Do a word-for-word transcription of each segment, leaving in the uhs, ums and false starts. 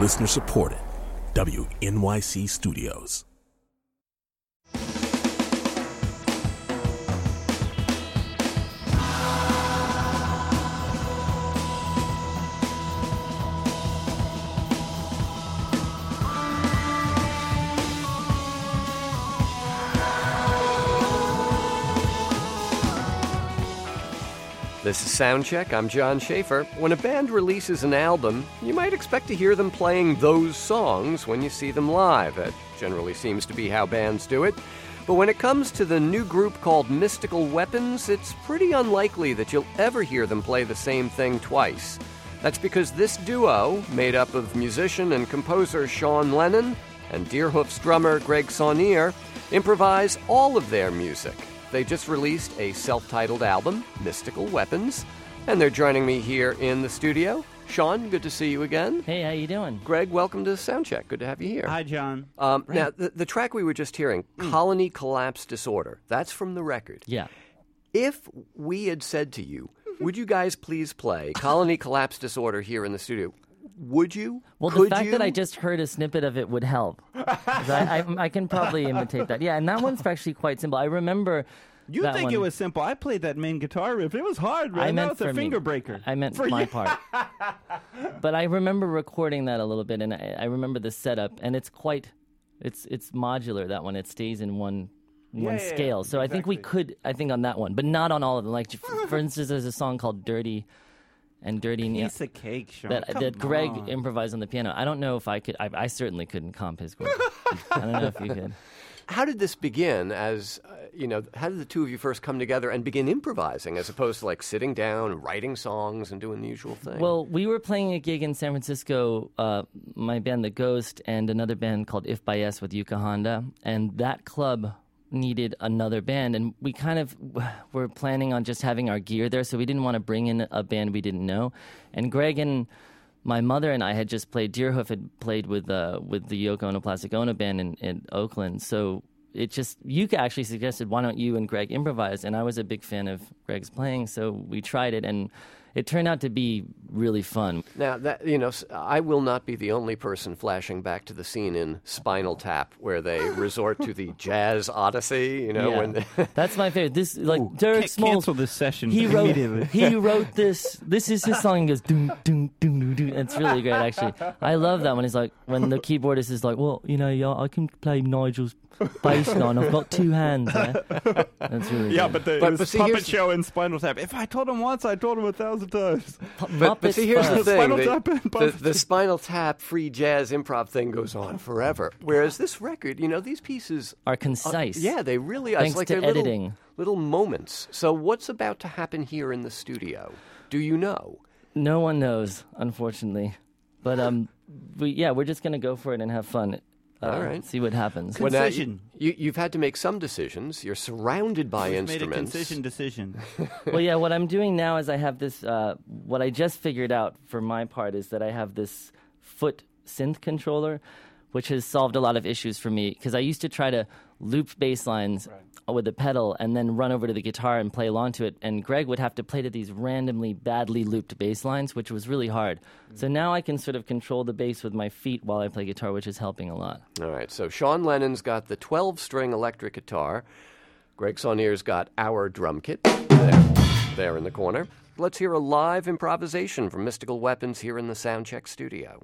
Listener supported. W N Y C Studios. This is Soundcheck. I'm John Schaefer. When a band releases an album, you might expect to hear them playing those songs when you see them live. That generally seems to be how bands do it. But when it comes to the new group called Mystical Weapons, it's pretty unlikely that you'll ever hear them play the same thing twice. That's because this duo, made up of musician and composer Sean Lennon and Deerhoof's drummer Greg Saunier, improvise all of their music. They just released a self-titled album, Mystical Weapons, and they're joining me here in the studio. Sean, good to see you again. Hey, how you doing? Greg, welcome to Soundcheck. Good to have you here. Hi, John. Um, now, the, the track we were just hearing, mm. Colony Collapse Disorder, that's from the record. Yeah. If we had said to you, would you guys please play Colony Collapse Disorder here in the studio, would you? Well, Could the fact you? that I just heard a snippet of it would help. 'Cause I, I, I can probably imitate that. Yeah, and that one's actually quite simple. I remember You that think one. it was simple. I played that main guitar riff. It was hard, man. I meant That was for a me. finger breaker. I meant for my you. part. But I remember recording that a little bit, and I, I remember the setup, and it's quite, it's it's modular, that one. It stays in one one Yeah, yeah, scale. So I think we exactly. could, I think on that one, but not on all of them. Like, for, for instance, there's a song called Dirty and Dirty Neil. Piece of cake, Sean. that, Come that Greg on. improvised on the piano. I don't know if I could. I, I certainly couldn't comp his work. I don't know if you could. How did this begin as, uh, you know, how did the two of you first come together and begin improvising as opposed to like sitting down, writing songs and doing the usual thing? Well, we were playing a gig in San Francisco, uh, my band The Ghost and another band called If by S with Yuka Honda, and that club needed another band, and we kind of were planning on just having our gear there, so we didn't want to bring in a band we didn't know. And Greg and my mother and I had just played, Deerhoof had played with uh, with the Yoko Ono Plastic Ono band in, in Oakland, so it just, Yuka actually suggested, why don't you and Greg improvise? And I was a big fan of Greg's playing, so we tried it, and it turned out to be really fun. Now, that you know, s- I will not be the only person flashing back to the scene in Spinal Tap where they resort to the jazz odyssey, you know, Yeah. when they That's my favorite. This, like, Ooh, Derek ca- Smalls, cancel this session he wrote, immediately. he wrote this. This is his song. He goes, doom, doom, doom, doom, doom. It's really great, actually. I love that when he's like, when the keyboardist is like, well, you know, yeah, I can play Nigel's bass line. I've got two hands. Yeah? That's really Yeah, good. but the But- it was but see, Puppet here's- Show and Spinal Tap. If I told him once, I told him a thousand times. Pu- But, but Muppets see, here's the Buzz. thing. Spinal The, Tap and the, Puppets. the Spinal Tap free jazz improv thing goes on forever. Whereas this record, you know, these pieces Are uh, concise. yeah, they really are. Thanks It's like to they're little- editing. Little, moments. So what's about to happen here in the studio? Do you know? No one knows, unfortunately. But um, we yeah, we're just gonna go for it and have fun. Uh, All right. See what happens. Well, now, Concision. you, you've had to make some decisions. You're surrounded by We've made a instruments. concision decision. Well, yeah, what I'm doing now is I have this, uh, what I just figured out for my part is that I have this foot synth controller, which has solved a lot of issues for me, because I used to try to loop bass lines with a pedal and then run over to the guitar and play along to it, and Greg would have to play to these randomly badly looped bass lines, which was really hard. So now I can sort of control the bass with my feet while I play guitar, which is helping a lot. All right, so Sean Lennon's got the twelve-string electric guitar. Greg Saunier's got our drum kit there, there in the corner. Let's hear a live improvisation from Mystical Weapons here in the Soundcheck studio.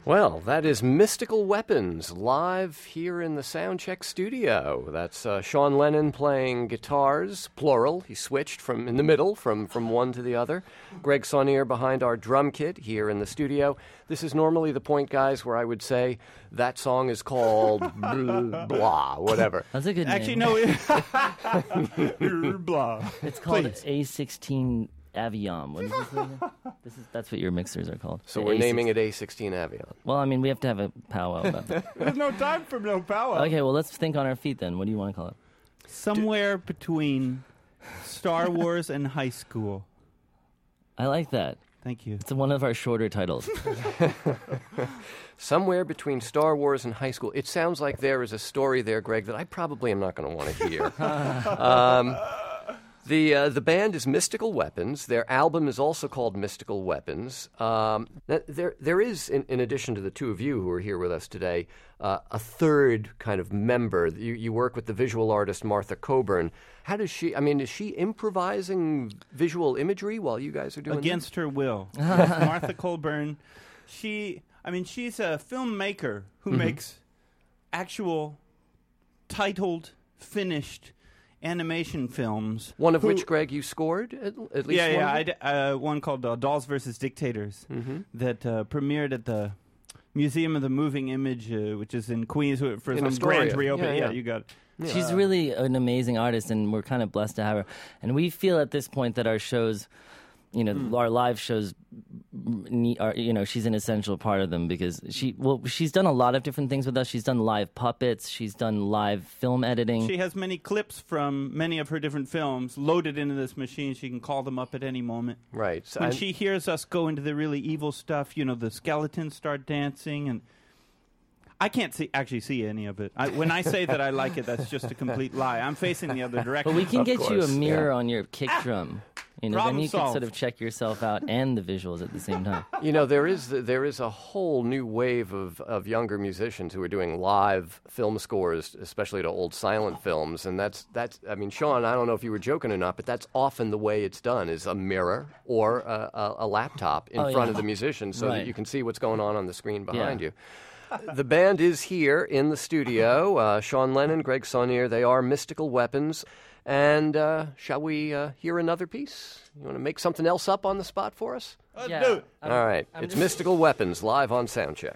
Well, that is Mystical Weapons live here in the Soundcheck studio. That's uh, Sean Lennon playing guitars, plural. He switched from in the middle from, from one to the other. Greg Saunier behind our drum kit here in the studio. This is normally the point, guys, where I would say that song is called blah, blah, whatever. That's a good Actually, name. no. Blah. It's called Please. A sixteen Avion. What is this again? This is that's what your mixers are called. So The we're A sixteen. naming it A sixteen Avion. Well, I mean, we have to have a powwow about that. There's no time for no power. Okay, well, let's think on our feet then. What do you want to call it? Somewhere between Star Wars and high school. I like that. Thank you. It's one of our shorter titles. Somewhere between Star Wars and high school. It sounds like there is a story there, Greg, that I probably am not going to want to hear. um, the uh, the band is Mystical Weapons. Their album is also called Mystical Weapons. Um, th- there there is, in, in addition to the two of you who are here with us today, uh, a third kind of member. You, you work with the visual artist Martha Coburn. How does she? I mean, is she improvising visual imagery while you guys are doing Against her will. Yes, Martha Colburn. She, I mean, she's a filmmaker who Mm-hmm. makes actual titled, finished animation films. One of who- which, Greg, you scored at, at least yeah, one yeah, of I them? d- uh, one called uh, Dolls versus Dictators that uh, premiered at the Museum of the Moving Image, uh, which is in Queens for In some Astoria. grand reopening. Yeah, Yeah, yeah. you got it. She's really an amazing artist, and we're kind of blessed to have her. And we feel at this point that our shows, you know, our live shows, ne- are, you know, she's an essential part of them because she, well, she's done a lot of different things with us. She's done live puppets. She's done live film editing. She has many clips from many of her different films loaded into this machine. She can call them up at any moment. Right. So When and- she hears us go into the really evil stuff, you know, the skeletons start dancing, and I can't see actually see any of it. I, when I say that I like it, that's just a complete lie. I'm facing the other direction. But we can Of get you a course, mirror yeah. on your kick drum. You know, Problem then you can solved. sort of check yourself out and the visuals at the same time. You know, there is there is a whole new wave of, of younger musicians who are doing live film scores, especially to old silent films, and that's that's. I mean, Sean, I don't know if you were joking or not, but that's often the way it's done: is a mirror or a, a, a laptop in Oh, front yeah. of the musician, so that Right. you can see what's going on on the screen behind Yeah. you. The band is here in the studio. Uh, Sean Lennon, Greg Saunier. They are Mystical Weapons. And uh, shall we uh, hear another piece? You want to make something else up on the spot for us? Yeah. I'm- All right. I'm It's just- Mystical Weapons live on Soundcheck.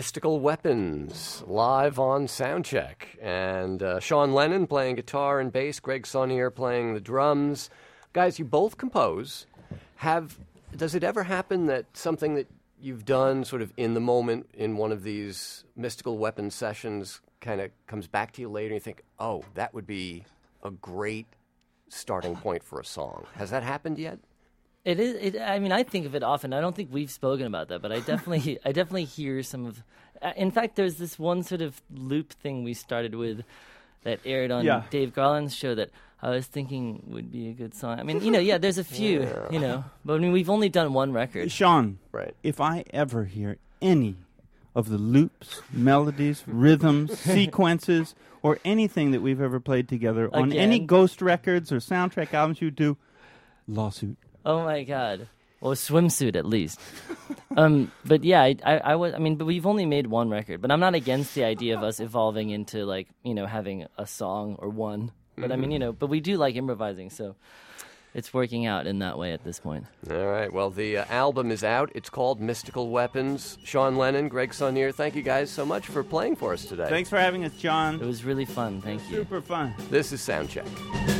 Mystical Weapons, live on Soundcheck. And uh, Sean Lennon playing guitar and bass, Greg Saunier playing the drums. Guys, you both compose. Have Does it ever happen that something that you've done sort of in the moment in one of these Mystical Weapons sessions kind of comes back to you later and you think, oh, that would be a great starting point for a song? Has that happened yet? It is. It, I mean, I think of it often. I don't think we've spoken about that, but I definitely, I definitely hear some of. Uh, in fact, there's this one sort of loop thing we started with that aired on Yeah. Dave Garland's show that I was thinking would be a good song. I mean, you know, yeah, there's a few, Yeah. you know, but I mean, we've only done one record. Sean, Right. if I ever hear any of the loops, melodies, rhythms, sequences, or anything that we've ever played together on any Again? Ghost records or soundtrack albums you do, lawsuit. Oh my God. Well, swimsuit at least. um, but yeah, I, I, I was. I mean, but we've only made one record. But I'm not against the idea of us evolving into like you know having a song or one. But I mean, you know, but we do like improvising, so it's working out in that way at this point. All right. Well, the uh, album is out. It's called Mystical Weapons. Sean Lennon, Greg Saunier, thank you guys so much for playing for us today. Thanks for having us, It John. was really fun. Thank you. Super fun. This is Soundcheck.